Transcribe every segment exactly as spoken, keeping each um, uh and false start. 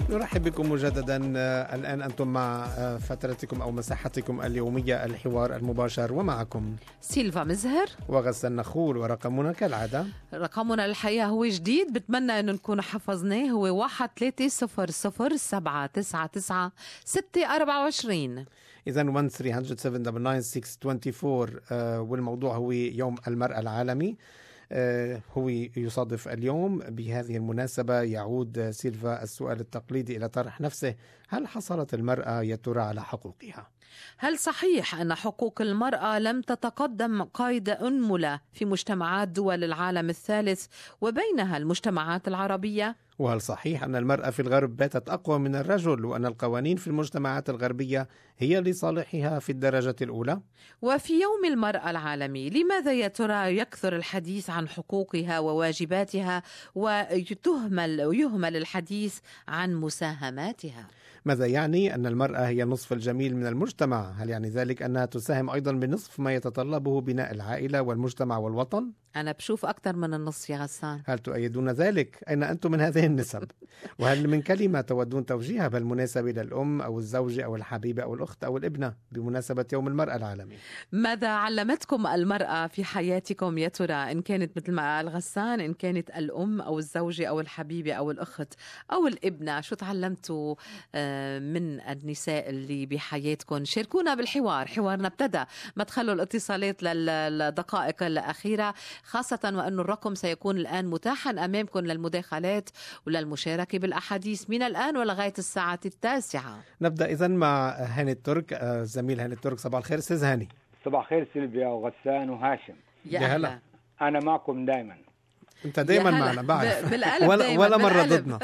نرحب بكم مجددا. الآن أنتم مع فترتكم أو مساحتكم اليومية الحوار المباشر، ومعكم سيلفا مزهر وغسان نخول. ورقمنا كالعادة، رقمنا الحقيقة هو جديد، بتمنى أنه نكون حفظناه، هو واحد ثلاثة صفر صفر سبعة تسعة تسعة ستة أربعة وعشرين. إذن واحد ثلاثة صفر سبعة تسعة تسعة ستة أربعة وعشرين. آه والموضوع هو يوم المرأة العالمي. آه هو يصادف اليوم. بهذه المناسبة يعود سيلفا السؤال التقليدي إلى طرح نفسه: هل حصلت المرأة يا ترى على حقوقها؟ هل صحيح أن حقوق المرأة لم تتقدم قيد أنملة في مجتمعات دول العالم الثالث وبينها المجتمعات العربية؟ وهل صحيح أن المرأة في الغرب باتت أقوى من الرجل، وأن القوانين في المجتمعات الغربية هي لصالحها في الدرجة الأولى؟ وفي يوم المرأة العالمي، لماذا يا ترى يكثر الحديث عن حقوقها وواجباتها ويهمل ويهمل الحديث عن مساهماتها؟ ماذا يعني أن المرأة هي النصف الجميل من المجتمع؟ هل يعني ذلك أنها تساهم أيضا بنصف ما يتطلبه بناء العائلة والمجتمع والوطن؟ أنا بشوف أكثر من النص يا غسان. هل تؤيدون ذلك؟ أين أنتم من هذه النسب؟ وهل من كلمة تودون توجيهها بالمناسبة إلى الأم أو الزوجة أو الحبيبة أو الأخت أو الابنة بمناسبة يوم المرأة العالمي؟ ماذا علمتكم المرأة في حياتكم يا ترى؟ إن كانت مثل ما قال غسان، إن كانت الأم أو الزوجة أو الحبيبة أو الأخت أو الابنة، شو تعلمتوا من النساء اللي بحياتكم؟ شاركونا بالحوار. حوارنا ابتدى، ما تخلوا الاتصالات للدقائق الأخيرة، خاصة وأن الرقم سيكون الآن متاحا أمامكم للمداخلات وللمشاركة بالأحاديث من الآن ولغاية الساعة التاسعة. نبدأ إذن مع هاني الترك. الزميل هاني الترك، صباح الخير أستاذ هاني. صباح الخير سيلفيا وغسان وهاشم. يا هلا. أنا معكم دائما. أنت دائما معنا بعرف. بالقلب ولا, دايماً ولا مرة بالقلب. ضدنا.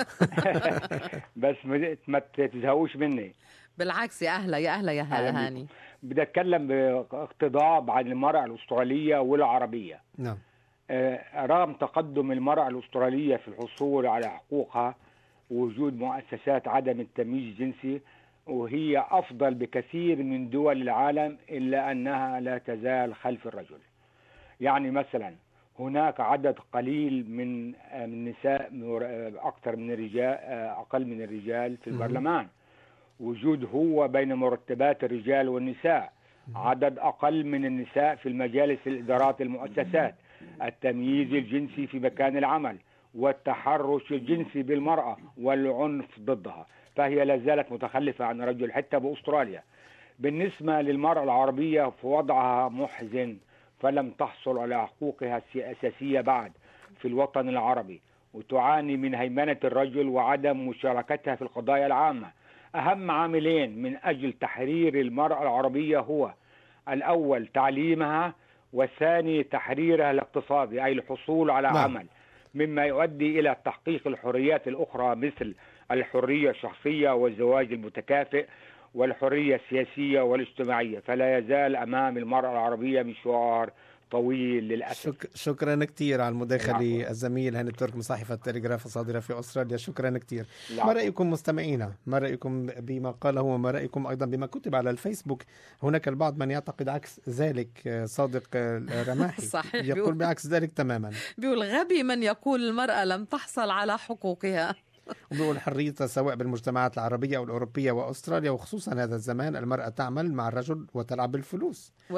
بس ما تزهقوش مني. بالعكس، يا أهلا يا أهلا يا هلا هاني. بدي أتكلم باقتضاب عن المرأة الأسترالية والعربية. نعم. آه رغم تقدم المرأة الأسترالية في الحصول على حقوقها ووجود مؤسسات عدم التمييز الجنسي، وهي أفضل بكثير من دول العالم، إلا أنها لا تزال خلف الرجل. يعني مثلا هناك عدد قليل من النساء أكثر من الرجال، أقل من الرجال في البرلمان. وجود هو بين مرتبات الرجال والنساء. عدد أقل من النساء في المجالس الإدارات المؤسسات. التمييز الجنسي في مكان العمل، والتحرش الجنسي بالمرأة والعنف ضدها، فهي لا زالت متخلفة عن الرجل حتى بأستراليا. بالنسبة للمرأة العربية فوضعها محزن، فلم تحصل على حقوقها الأساسية بعد في الوطن العربي، وتعاني من هيمنة الرجل وعدم مشاركتها في القضايا العامة. أهم عاملين من أجل تحرير المرأة العربية هو: الأول تعليمها، والثاني تحريرها الاقتصادي، أي الحصول على نعم. عمل، مما يؤدي إلى تحقيق الحريات الأخرى مثل الحرية الشخصية والزواج المتكافئ والحرية السياسية والاجتماعية. فلا يزال أمام المرأة العربية مشوار طويل للأسف. شك... شكرا كثير على المداخلة الزميل هاني الترك من صحيفة التلغراف الصادرة في أستراليا. شكرا كثير. ما رأيكم مستمعينا؟ ما رأيكم بما قاله وما رأيكم أيضا بما كتب على الفيسبوك؟ هناك البعض من يعتقد عكس ذلك. صادق رماحي صحيح يقول بعكس ذلك تماما. بيقول غبي من يقول المرأة لم تحصل على حقوقها. وبيقول حريتها سواء بالمجتمعات العربية أو الأوروبية وأستراليا، وخصوصا هذا الزمان المرأة تعمل مع الرجل وتلعب بالفلوس. و...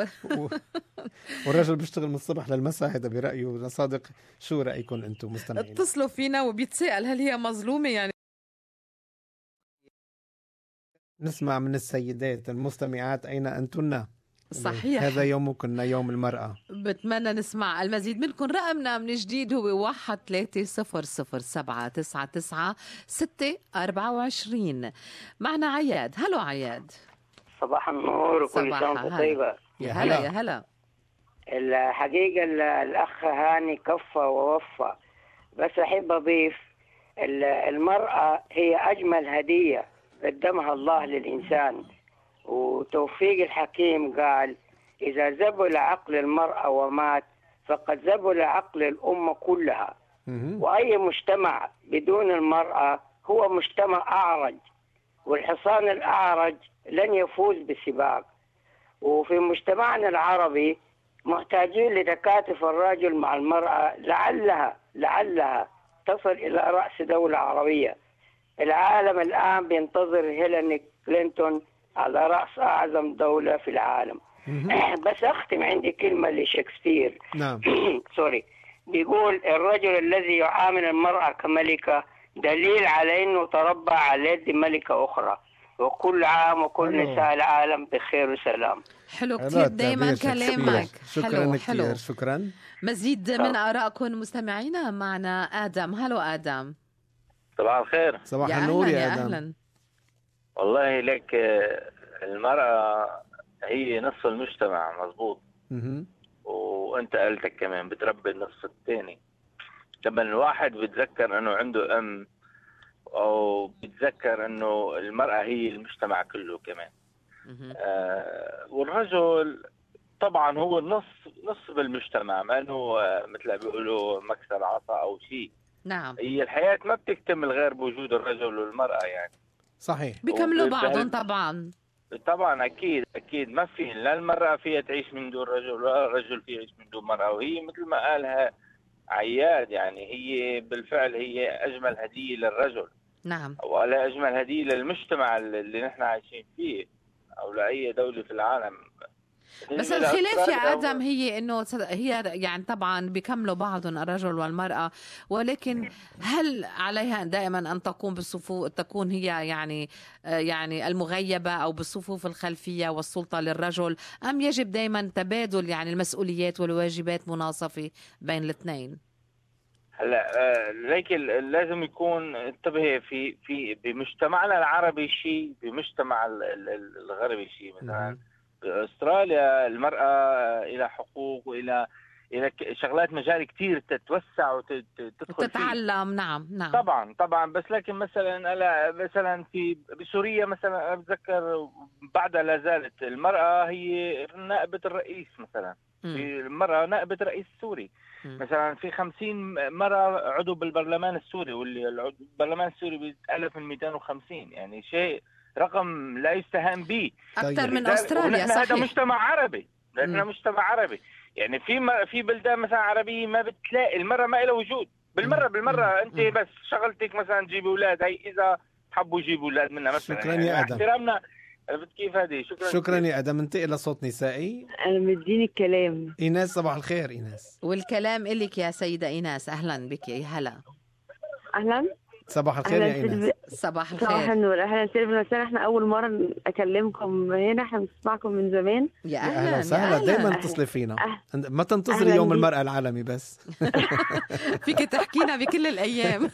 والرجل بيشتغل من الصبح للمساء. هذا برأيه صادق. شو رأيكم أنتم مستمعين؟ اتصلوا فينا وبيتساءل هل هي مظلومة. يعني نسمع من السيدات المستمعات أين أنتن؟ صحيح، هذا يومكن يوم المرأة. بتمنى نسمع المزيد منكم. رقمنا من جديد هو واحد ثلاثة صفر صفر سبعة تسعة تسعة ستة أربعة وعشرين. معنا عياد. هلو عياد. صباح النور وكل سنة وانت طيبة. يا هلا يا هلا. الحقيقة الأخ هاني كفى ووفى، بس أحب أضيف المرأة هي أجمل هدية قدمها الله للإنسان. وتوفيق الحكيم قال: إذا زبل عقل المرأة ومات فقد زبل عقل الأمة كلها. وأي مجتمع بدون المرأة هو مجتمع أعرج، والحصان الأعرج لن يفوز بسباق. وفي مجتمعنا العربي محتاجين لتكاتف الرجل مع المرأة، لعلها لعلها تصل إلى رأس دولة عربية. العالم الآن بينتظر هيلاري كلينتون على رأس أعظم دولة في العالم. بس أختم عندي كلمة لشكسبير. نعم. سوري. بيقول الرجل الذي يعامل المرأة كملكة دليل على أنه تربى على يد ملكة أخرى. وكل عام وكل حلو. نساء العالم بخير وسلام. حلو كتير دايما كلامك. شكرا حلو كتير. حلو. شكرا. مزيد من آرائكم مستمعينا. معنا آدم. هلو آدم. صباح الخير. صباح يا النور أهلاً يا يا آدم. أهلا. والله لك المرأة هي نصف المجتمع مظبوط، مهم. وانت قلتك كمان بتربي النصف الثاني. لما الواحد بيتذكر انه عنده ام او بيتذكر انه المرأة هي المجتمع كله كمان. مهم. آه والرجل طبعا هو النص نصف المجتمع، ما انه آه، مثل ما بيقولوا مكسر عصا او شيء. نعم. هي الحياة ما بتكتمل غير بوجود الرجل والمرأة يعني. صحيح. بيكملوا وبهال- بعضهم طبعا. طبعا اكيد اكيد ما في لا المرأة فيها تعيش من دون رجل ولا الرجل فيه يعيش من دون مرأة. وهي مثل ما قالها عياد يعني هي بالفعل هي اجمل هدية للرجل، نعم. ولا اجمل هدية للمجتمع اللي نحن عايشين فيه او لاي دولة في العالم. بس بالنسبة الخلاف يا لأستراليا آدم هي إنه صد- هي يعني طبعا بيكملوا بعضهم الرجل والمرأة، ولكن هل عليها دائما أن تقوم بالصفوف تكون هي يعني آه، يعني المغيبة أو بالصفوف الخلفية والسلطة للرجل، أم يجب دائما تبادل يعني المسؤوليات والواجبات مناصفة بين الاثنين؟ هلا آه، لكن لازم يكون انتبه في في بمجتمعنا العربي شيء، بمجتمع ال- ال- الغربي شيء. مثلا مهم. باستراليا المرأة إلى حقوق وإلى إلى ك- شغلات مجال كتير تتوسع وتدخل فيه. وتتعلم. نعم نعم. طبعا طبعا. بس لكن مثلا ألا مثلا في بسوريا مثلا أنا بتذكر بعدها لا زالت المرأة هي نائبة الرئيس مثلا. مم. في المرأة نائبة الرئيس السوري. مم. مثلا في خمسين مرأة عضو بالبرلمان السوري، واللي العضو- البرلمان السوري بألف من مئتين وخمسين، يعني شيء رقم لا يستهان به. أكثر من لذلك- أستراليا. ونحن هذا صحيح. مجتمع عربي، نحن مم. مجتمع عربي. يعني في م- في بلدان مثلا عربية ما بتلاقي المرأة ما لها وجود بالمرة بالمرة. مم. انت مم. بس شغلتك مثلا تجيبي اولاد، هي اذا تحبوا يجيبوا اولاد منها مثلا. شكراً يعني يا آدم. احترامنا. عرفت كيف هذه؟ شكرا شكرا كثير. يا آدم. انتقل لصوت نسائي. أنا مديني الكلام. إيناس. صباح الخير إيناس. والكلام إلك يا سيدة إيناس. أهلا بك. هلا. أهلا. صباح الخير يا أهلا إيناس. سيلفي. صباح صباح الخير. النور. أهلا سيلفي وسهلا. إحنا أول مرة أكلمكم هنا، إحنا بنسمعكم من زمان. يا يا أهلا أهلا يا وسهلا. أهلا. دايما اتصلي فينا. أهلا. ما تنتظري أهلاً يوم بيك. المرأة العالمي بس. فيك تحكينا بكل الأيام.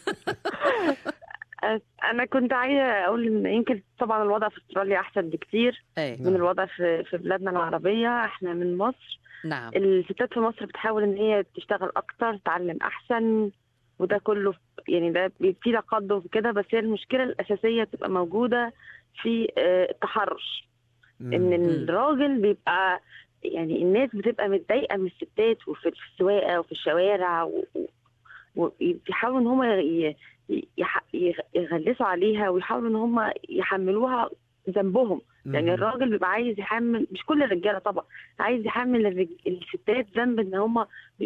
أس- أنا كنت عايزة أقول إن يمكن طبعا الوضع في أستراليا أحسن بكتير ايه من الوضع في في بلادنا العربية. إحنا من مصر. نعم. الستات في مصر بتحاول إن هي تشتغل أكتر، تتعلم أحسن، وده كله يعني ده بي- في تقدم في كده. بس هي المشكلة الأساسية تبقى موجودة في آه، التحرش. ان مم. الراجل بيبقى يعني الناس بتبقى متضايقه من الستات وفي في السواقه وفي الشوارع و- و- وبيحاولوا ان هم ي- يح- يغ- يغلسوا عليها ويحاولوا ان هم يحملوها ذنبهم. يعني مم. الراجل بيبقى عايز يحمل، مش كل الرجاله طبعا، عايز يحمل الرج- الستات ذنب ان هم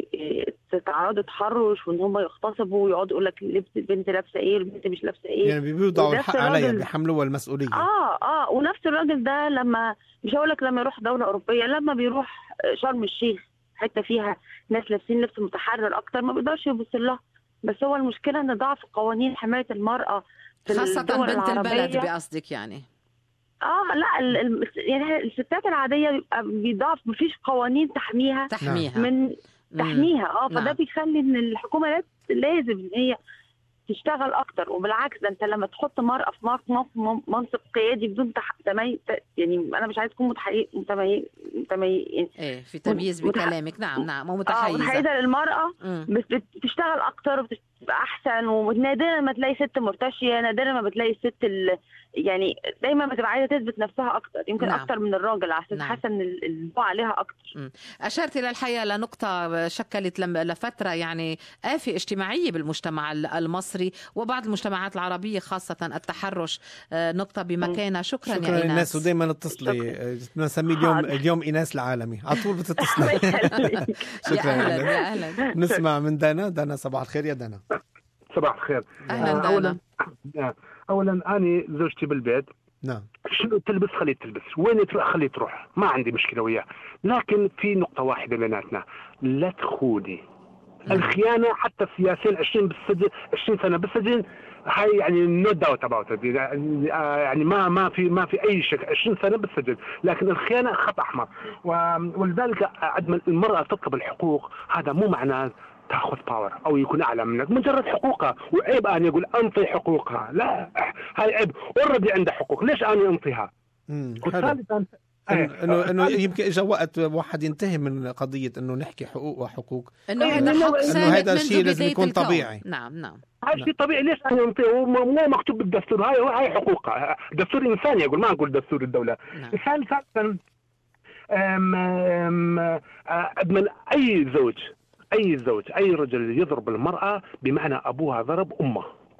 تتعرضوا تحرش وان هم يغتصبوا ويقعدوا يقول لك لبس البنت لابسه ايه والبنت مش لابسه ايه. يعني بيوضعوا ونفس الحق عليها، الراجل- بيحملوها المسؤولية. اه اه ونفس الراجل ده لما مش هقول لك لما يروح دوله اوروبيه، لما بيروح شرم الشيخ حته فيها ناس لابسين لبس متحرر اكتر ما بيقدرش يبص لها. بس هو المشكله ان ضعف قوانين حمايه المراه في خاصة الدول بنت البلد العربية. بقصدك يعني. اه لا ال- ال- يعني الستات العاديه بيبقى بيضعف، مفيش قوانين تحميها تحميها. من مم. تحميها. اه فده نعم. بيخلي ان الحكومه لاز- لازم ان هي تشتغل اكتر. وبالعكس ده انت لما تحط مرأة في منصب منصب قيادي بدون تح... تمي... يعني انا مش عايز اكون متحي... متمي... متمي... ايه في تمييز متح- بكلامك. نعم نعم. اه ومتحيزة. متحيزه للمرأة. مم. بت... بت- بتشتغل اكتر وبتبقى احسن. ونادرا ما تلاقي ست مرتشيه، نادرا ما بتلاقي الست ال... يعني دايما بتبقى عايزه تثبت نفسها اكتر، يمكن نعم. اكتر من الراجل، عشان نعم. حاسه ان ال- الضوء عليها اكتر. أشرت إلى الحقيقة لنقطة شكلت لم- لفترة يعني آفة اجتماعية بالمجتمع ال- المصري وبعض المجتمعات العربية خاصة التحرش. آه، نقطة بمكانها. شكرا, شكرا يا إيناس. إيناس. ودايما اتصلي. آه، نسميه اليوم حاضر. اليوم إيناس العالمي، على طول بتتصلي. يخليك. يا شكرا أهلا إيناس. يا أهلا. نسمع من دانا. دانا صباح الخير يا دانا. صباح الخير. أهلا آه، دانا. أولا آه، اولا انا زوجتي بالبيت، نعم، شنو تلبس خليه تلبس، وين تروح خليه تروح، ما عندي مشكله وياه. لكن في نقطه واحده بيناتنا، لا تخوني. الخيانه حتى السياسيين عشرين بالسجن، عشرين سنه بالسجن، هاي يعني نو داوت اباوت، يعني ما ما في ما في اي شك، عشرين سنه بالسجن. لكن الخيانه خط احمر، ولذلك عندما المراه تطلب الحقوق هذا مو معناه تاخذ باور او يكون اعلى منك، مجرد حقوقها. وعيب ان يقول انطي حقوقها، لا، هاي عيب، اوريدي عندها حقوق، ليش انا انطيها؟ وثالثا انه انه يمكن اجى وقت واحد ينتهي من قضيه انه نحكي حقوق وحقوق، انه هذا حق انه هذا الشيء لازم يكون طبيعي. نعم نعم هذا شيء طبيعي، ليش انا انطيه؟ مو مكتوب بالدستور، هاي هاي حقوقها، دستور انساني يقول، ما اقول دستور الدوله. ثالثا من اي زوج اي زوج اي رجل يضرب المراه بمعنى ابوها ضرب امه.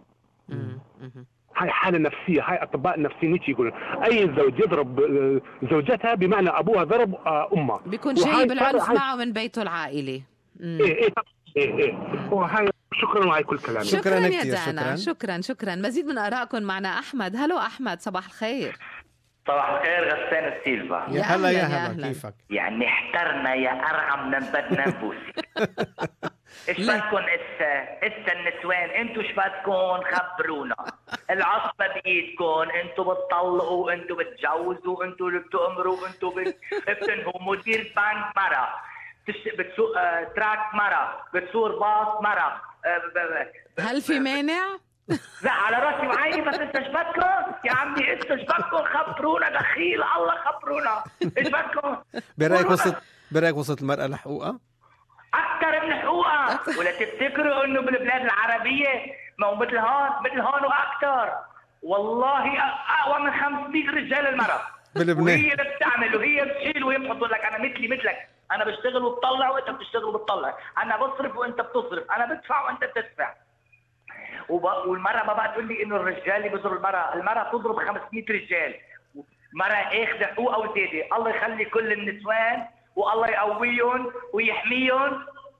هاي حالة نفسية، هاي أطباء النفسيين يقولون أي زوج يضرب زوجتها بمعنى أبوها ضرب أمه، بيكون جايب العنف معه من بيته العائلي. إيه إيه إيه إيه وهاي. شكرا وهاي كل كلامي. شكرا, شكرا يا دانا، شكرا شكرا. مزيد من آرائكم معنا أحمد. هلو أحمد، صباح الخير. صباح الخير غسان السيلفا. يا هلا يا هلا، كيفك؟ يعني احترنا يا أرعم من بدنا نبوسك. ايش بدكم اسا اسا النسوان؟ انتوا ايش بدكم؟ خبرونا. العصبة بايدكم، انتوا بتطلقوا، انتوا بتجوزوا، انتوا اللي بتأمروا، انتوا بتنهوا. مدير بنك مرة، بتسوق آه تراك مرة، بتسور باص مرة. آه هل في مانع؟ لا على راسي وعيني، بس انت ايش بدكم يا عمي؟ انت ايش بدكم؟ خبرونا دخيل الله، خبرونا ايش بدكم. برايك وصلت برايك وصلت المرأة لحقوقها؟ اكثر من حقوقها. ولا تفتكروا انه بالبلاد العربيه ما هو مثل هون مثل هون واكثر؟ والله اقوى من خمسمية رجال المرأة بلبنان، وهي اللي بتعمل وهي بتشيل وهي بتحط لك انا مثلي مثلك، انا بشتغل وبطلع وانت بتشتغل وبتطلع، انا بصرف وانت بتصرف، انا بدفع وانت بتدفع. والمرأة ما بقى تقول لي انه الرجال بيضرب المرأة، المرأة تضرب خمسمية رجال. مرأة اخذ حقوقها وزياده. الله يخلي كل النسوان والله يقويهم ويحميهم.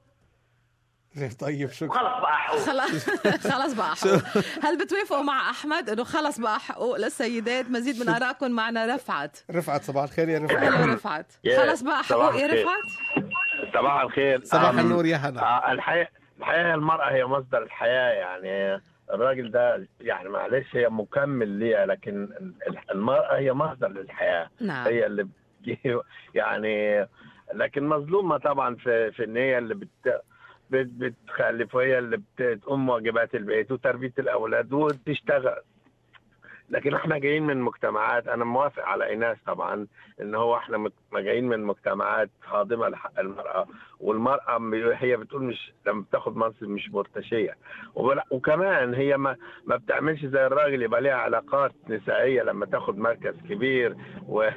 طيب شكرا. خلص بقى حقوق. خلاص خلاص بقى حقوق. هل بتوافقوا مع احمد انه خلص بقى حقوق للسيدات؟ مزيد من ارائكم معنا رفعت. رفعت صباح الخير يا رفعت. هلا رفعت، خلص بقى حقوق يا رفعت. صباح الخير. صباح النور يا هلا. الحياة الحياة المرأة هي مصدر الحياة، يعني الراجل ده يعني معلش هي مكمل ليها، لكن المرأة هي مصدر للحياة. نعم. هي اللي يعني، لكن مظلومة طبعا في في ان هي اللي بت بتخلف، وهي اللي بتقوم واجبات البيت وتربية الأولاد وتشتغل. لكن احنا جايين من مجتمعات، انا موافق على ايناس طبعا ان هو احنا جايين من مجتمعات خاضمه لحق المراه، والمراه هي بتقول مش لما بتاخد منصب مش مرتشيه، وكمان هي ما ما بتعملش زي الراجل يبقى ليها علاقات نسائيه لما تاخد مركز كبير، و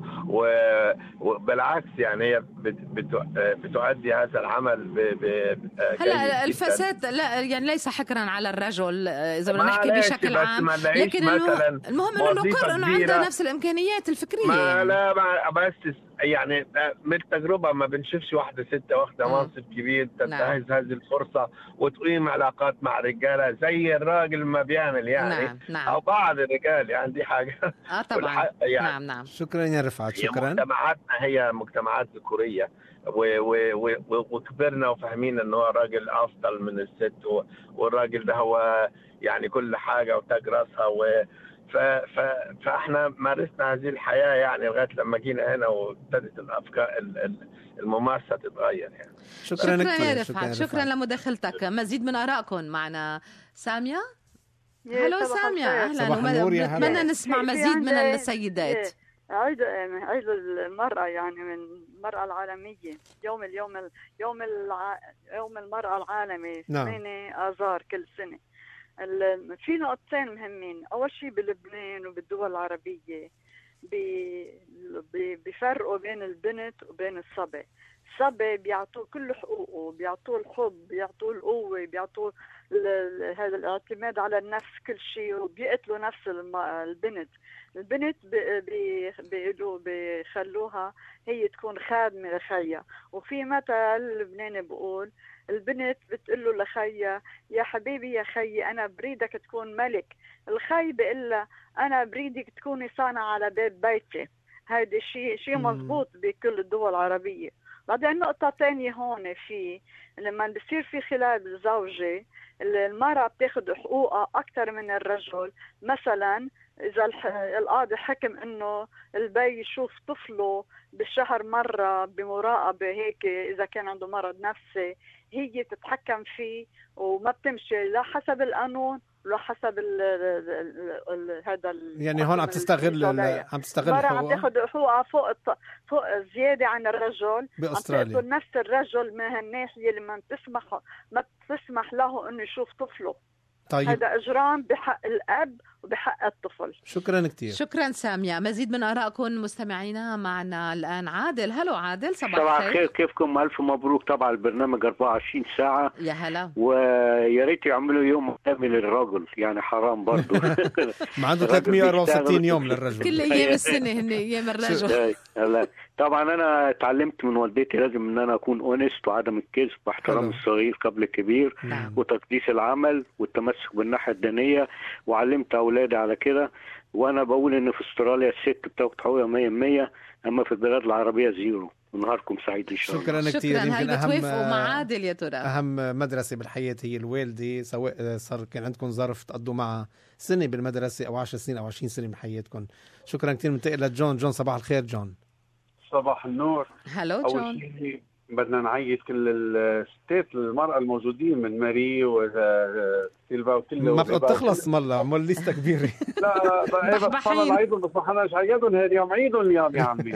وبالعكس يعني هي بتؤدي هذا العمل ب هلا الفساد لا يعني ليس حكرا على الرجل اذا بدنا نحكي بشكل عام، لكن انه المهم انه نقر انه عنده نفس الامكانيات الفكريه. ما يعني. لا بس يعني من التجربه ما بنشوفش واحده ست واخده منصب كبير تنتهز هذه الفرصه وتقيم علاقات مع رجاله زي الراجل ما بيعمل يعني. نعم نعم. او بعض الرجال يعني دي حاجه اه طبعا يعني. نعم نعم. شكرا يا رفعت. شكرا. مجتمعاتنا هي مجتمعات ذكوريه وكبرنا وفاهمين ان هو الراجل افضل من الست، والراجل ده هو يعني كل حاجه وتاج راسها، و ف... ف... فاحنا مارسنا هذه الحياه يعني لغايه لما جينا هنا وابتدت الافكار الممارسه تتغير يعني. شكرا, شكرا يا رفعت. شكرا, شكرا لمداخلتك. مزيد من ارائكم معنا ساميه. هلو ساميه، اهلا. نتمنى نسمع مزيد من السيدات. عيد عيد المرأة يعني من المرأة العالمية، يوم اليوم يوم الع... يوم المرأة العالمي ثمانية آذار كل سنة. في نقطتين مهمين. أول شيء بلبنان وبالدول العربية بيفرقوا بين البنت وبين الصبي. صبي بيعطوه كل حقوقه، بيعطوه الحب، بيعطوه القوة، بيعطوه هذا الاعتماد على النفس، كل شيء، وبيقتلوا نفس البنت. البنت بيقولوا بيخلوها هي تكون خادمة لخيها. وفي مثل لبناني بقول البنت بتقول له لخيها يا حبيبي يا خيي أنا بريدك تكون ملك، الخي بيقول لها أنا بريدك تكوني صانعة على باب بيتي. هذا شيء شيء مضبوط بكل الدول العربية. بعدين نقطة تانية هون، في لما بصير في خلال زوجي المرأة بتاخد حقوقها أكثر من الرجل. مثلا إذا القاضي حكم إنه البي يشوف طفله بالشهر مرة بمراقبة هيك إذا كان عنده مرض نفسي، هي تتحكم فيه وما بتمشي لا حسب القانون ولا حسب ال ال ال هذا يعني هون عم تستغل عم تستغل المرأة عم تاخذ حقوقها فوق فوق زيادة عن الرجل بأستراليا. عم تقتل نفس الرجل من الناحية اللي ما بتسمح ما بتسمح له إنه يشوف طفله. طيب. هذا إجرام بحق الأب وبحق الطفل. شكرا كتير. شكرا سامية. مزيد من آرائكم مستمعينا. معنا الآن عادل. هلو عادل، صباح الخير. صباح الخير، كيفكم؟ ألف مبروك طبعا البرنامج أربعة وعشرين ساعة. يا هلا. ويا ريت يعملوا يوم كامل للرجل، يعني حرام برضو. ما عنده ثلاثمية وأربعة وستين يوم للرجل. كل أيام السنة هن أيام الرجل. طبعا أنا تعلمت من والدتي لازم إن أنا أكون أونست وعدم الكذب واحترام الصغير قبل الكبير، نعم. وتقديس العمل والتمسك بالناحية الدينية، وعلمت أولادي على كده. وأنا بقول إن في أستراليا الست بتاخد حقوقها مية مية، أما في البلاد العربية زيرو. ونهاركم سعيد إن شاء الله. شكرا كثير. هل بتوافقوا مع عادل يا ترى؟ أهم مدرسة بالحياة هي الوالدة، سواء صار كان عندكم ظرف تقضوا معها سنة بالمدرسة أو عشر سنين أو عشرين سنة من حياتكم. شكرا كثير. منتقل لجون. جون صباح الخير. جون صباح النور. هلو جون. أول شيء بدنا نعيد كل الستات المرأة الموجودين من ماري وسيلفا وكل ما بتخلص مالله عمل ليستة كبيرة. لا بس أنا نعيدهم، بس ما حناش عيدهم هذا يوم عيدهم اليوم يا عمي.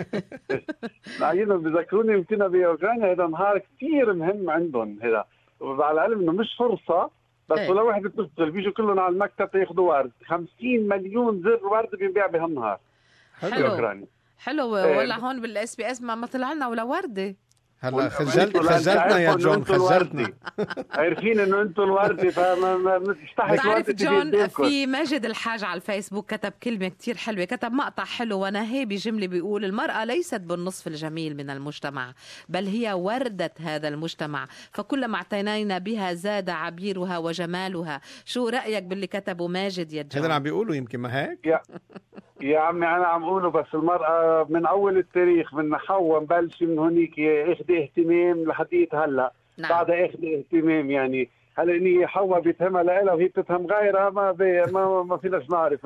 نعيدهم بذكروني يمكن بأوكرانيا، هذا نهار كثير مهم عندهم هذا، وعلى العلم إنه مش فرصة بس ولا واحد بتشتغل بيجوا كلهم على المكتب ياخذوا ورد. خمسين مليون زر ورد بينباع بهالنهار. حلو حلو. ولا هون بالاس بي اس ما ما طلع لنا ولا ورده. هلا خجلت خجلتنا يا جون، خجلتنا. عارفين انه انتم الوردة، فما بنستحي. بتعرف جون، في ماجد الحاج على الفيسبوك كتب كلمة كتير حلوة، كتب مقطع حلو ونهي بجملة بيقول المرأة ليست بالنصف الجميل من المجتمع، بل هي وردة هذا المجتمع، فكلما اعتنينا بها زاد عبيرها وجمالها. شو رأيك باللي كتبه ماجد يا جون؟ هذا عم بيقولوا يمكن ما هيك؟ يا, يا عمي أنا عم أقوله، بس المرأة من أول التاريخ من حواء مبلش من هونيك اخذ اهتمام لحديت هلا. نعم. بعد اخذ اهتمام، يعني هلا اني حواء بيتهمها لها وهي بتتهم غيرها، ما بي ما ما فيناش نعرف.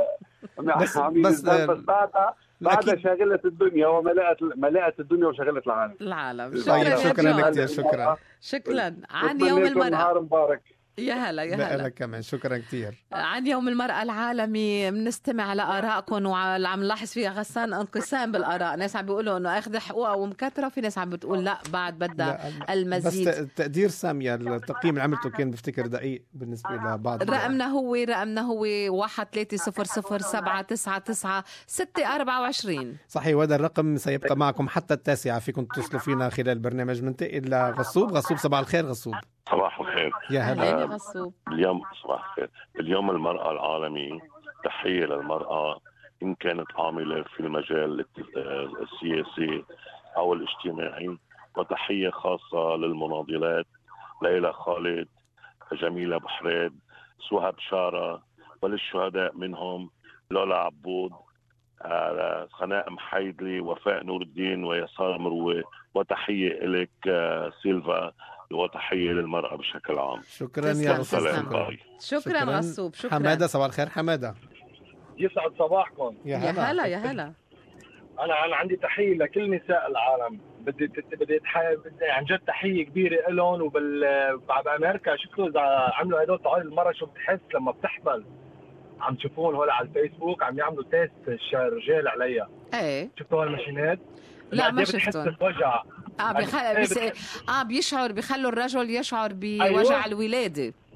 بس بس, بس بعدها بعدها شغلت الدنيا وملأت ملأت الدنيا وشغلت العالم. العالم. شكرا شكرا كثير. شكرا شكرا. عن يوم المرأة. نهار مبارك. يا هلا يا هلا لك كمان. شكرا كثير. عن يوم المرأة العالمي بنستمع لآرائكم، وعم نلاحظ فيها غسان انقسام بالآراء. ناس عم بيقولوا انه اخذ حقوقها ومكترة، وفي ناس عم بتقول لا بعد بدها المزيد. بس تقدير سامية التقييم اللي عملته كان بفتكر دقيق بالنسبة لبعض. رقمنا هو رقمنا هو واحد ثلاثة صفر صفر سبعة تسعة تسعة ستة أربعة وعشرين. صحيح، وهذا الرقم سيبقى معكم حتى التاسعة. فيكم تتصلوا فينا خلال البرنامج. منتقل لغصوب. غصوب صباح الخير. غصوب صباح الخير. يا هلا. غصوب. اليوم صباح الخير. اليوم المرأة العالمي، تحية للمرأة إن كانت عاملة في المجال السياسي أو الاجتماعي، وتحية خاصة للمناضلات ليلى خالد، جميلة بحريد، سهى بشارة، وللشهداء منهم لولا عبود، خناء محيدلي، وفاء نور الدين، ويسار مروة. وتحية إليك سيلفا، وتحية للمرأة بشكل عام. شكرا يا غصوب. شكرا, شكرا غصوب. شكرا. حمادة صباح الخير. حمادة يسعد صباحكم. يا هلا يا هلا. أنا أنا عندي تحية لكل نساء العالم. بدي بدي عن جد تحية كبيرة لهم. وبال بأمريكا شفتوا إذا عملوا هدول تعالي المرأة شو بتحس لما بتحمل. عم تشوفون هول على الفيسبوك عم يعملوا تيست الرجال عليها. ايه شفتوا هالماشينات؟ لا ما شفتهم. وجع. اه بخ... بس... اه بيشعر بيخلوا الرجل يشعر بوجع أيوة. الولادة.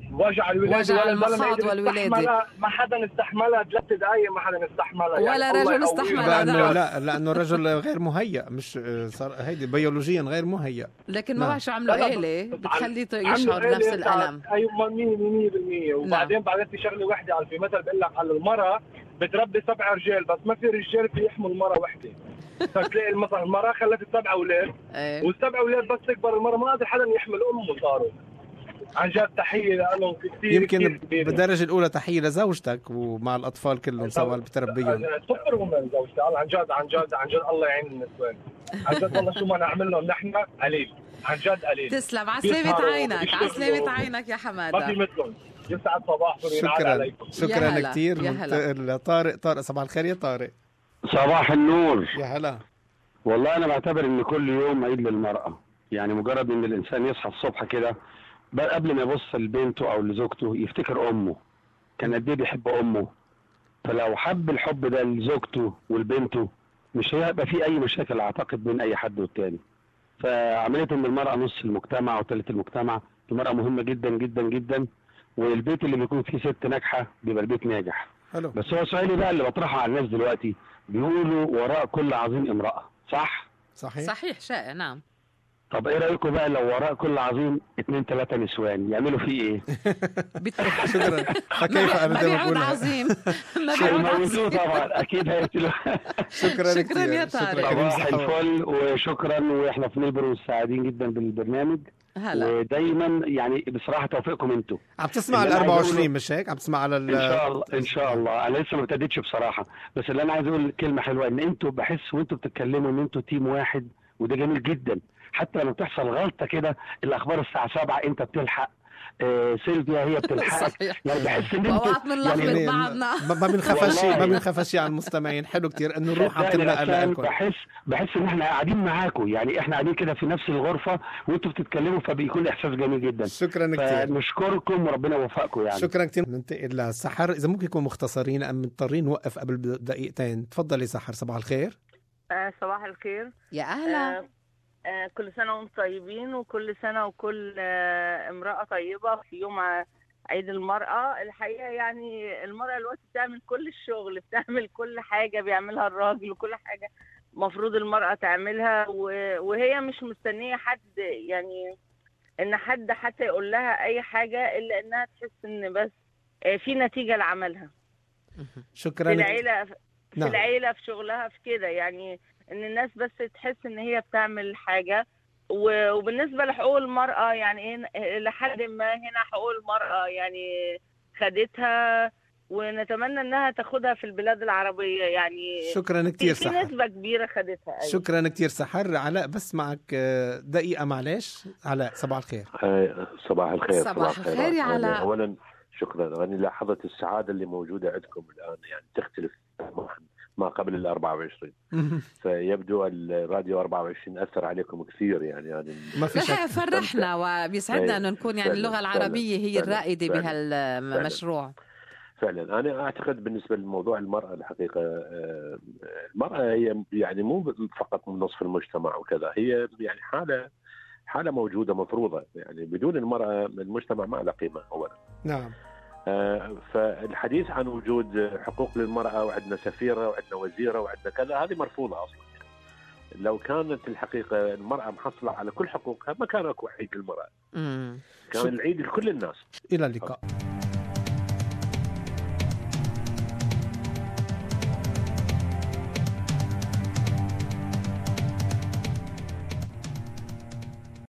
وجع الولاده وجع ولا المخاض والولاده ما حدا استحملها ثلاث دقائق، ما حدا استحملها ولا يعني رجل استحملها. لانه لا لانه الرجل غير مهيأ، مش صار هيدي بيولوجيا غير مهيأ. لكن ما بعرف شو عملوا آلة بتخليه يشعر بنفس الألم. ايوه مية بالمية. وبعدين بعدين في شغله وحده على في مثل بقول لك على المراه بتربي سبع رجال، بس ما في رجال في يحمل مرة وحده. فتلاقي مثلا المراه خلت سبع اولاد والسبع اولاد بس تكبر المراه ما قادر حدا يحمل امه. صاروا عن جد تحيه لهم كثير. يمكن بالدرجه الاولى تحيه لزوجتك ومع الاطفال كلهم سواء بتربيهم. سوبر وومن زوجتي عن جد عن جد عن جد الله يعين النسوان. عن جد والله شو ما نعمل لهم نحن قليل، عن جد قليل. تسلم على سلامة عينك، على سلامة عينك يا حماده. ما في مثلهم. يسعد صباحكم. شكرا شكرا كثير. طارق طارق صباح الخير يا طارق. صباح النور. يا هلا. والله انا بعتبر ان كل يوم عيد للمرأة، يعني مجرد ان الانسان يصحى الصبح كده قبل ما يبص لبنته او لزوجته يفتكر امه كان قد ايه بيحب امه، فلو حب الحب ده لزوجته ولبنته مش هيبقى في اي مشاكل اعتقد بين اي حد والتاني. فعمليه ان المرأة نص المجتمع وثالث المجتمع، المرأة مهمة جدا جدا جدا، والبيت اللي بيكون فيه ست ناجحة بيبقى البيت ناجح. حلو. بس هو سؤالي بقى اللي بطرحه على الناس دلوقتي، بيقولوا وراء كل عظيم امرأة، صح؟ صحيح صحيح شائع. نعم. طب ايه رايكم بقى لو وراء كل عظيم اتنين تلاتة نسوان يعملوا فيه ايه؟ شكرا. فكيف ما بيعود عظيم. ما بيعود عظيم طبعا اكيد هيقتلوا. شكرا شكرا يا طارق. صباح الفل وشكرا، واحنا في نيلبرون سعيدين جدا بالبرنامج. هلا. ودايما يعني بصراحه توفيقكم انتوا. عم تسمع ال أربعة وعشرين مش هيك؟ عم تسمع على ال ان شاء الله ان شاء الله. انا لسه ما ابتديتش بصراحه، بس اللي انا عايز اقول كلمه حلوه ان انتوا بحس وانتوا بتتكلموا ان انتوا تيم واحد، وده جميل جدا. حتى لما بتحصل غلطه كده الاخبار الساعه سبعة انت بتلحق، آه سيلفيا هي بتلحق. يعني بحس ان انتوا يعني بعضنا ما بنخافش ما بنخافش على المستمعين. حلو كتير انه الروح عم تنقل لكم. بحس بحس ان احنا قاعدين معاكم، يعني احنا قاعدين كده في نفس الغرفه وانتوا بتتكلموا، فبيكون احساس جميل جدا. شكرا كتير. فنشكركم وربنا يوفقكم. يعني شكرا كتير. ننتقل لسحر، اذا ممكن يكون مختصرين ام مضطرين نوقف قبل دقيقتين. تفضلي سحر. صباح الخير. آه صباح الخير يا اهلا. آه آه كل سنة وانتم طيبين، وكل سنة وكل آه امرأة طيبة في يوم عيد المرأة. الحقيقة يعني المرأة الوقت بتعمل كل الشغل، بتعمل كل حاجة بيعملها الراجل، وكل حاجة مفروض المرأة تعملها، وهي مش مستنية حد، يعني ان حد حتى يقول لها اي حاجة الا انها تحس ان بس آه في نتيجة لعملها. شكرا. في العيلة في نعم. العيلة في شغلها في كده، يعني ان الناس بس تحس ان هي بتعمل حاجة. وبالنسبة لحقوق المرأة يعني لحد ما هنا حقوق المرأة يعني خدتها، ونتمنى انها تاخدها في البلاد العربية. يعني شكرا كتير في سحر. نسبة كبيرة خدتها. أيوة. شكرا كتير سحر. علاء بس معك دقيقة معلش. علاء صباح الخير. صباح الخير. صباح الخير يا علاء. اولا شكرا. أنا لاحظت السعادة اللي موجودة عندكم الآن يعني تختلف ما قبل ال أربعة وعشرين. فيبدو الراديو أربعة وعشرين أثر عليكم كثير يعني. يعني ما في شك. فرحنا وبيسعدنا أنه نكون يعني اللغة العربية هي الرائدة بهالمشروع. فعلا أنا أعتقد بالنسبة لموضوع المرأة الحقيقة المرأة هي يعني مو فقط من نصف المجتمع وكذا، هي يعني حالة حالة موجودة مفروضة. يعني بدون المرأة المجتمع ما له قيمة أولا. نعم. فالحديث عن وجود حقوق للمرأة وعندنا سفيرة وعندنا وزيرة وعندنا كذا هذه مرفوضة أصلا. لو كانت الحقيقة المرأة محصلة على كل حقوقها ما كان أكو عيد للمرأة. كان العيد لكل الناس. إلى اللقاء.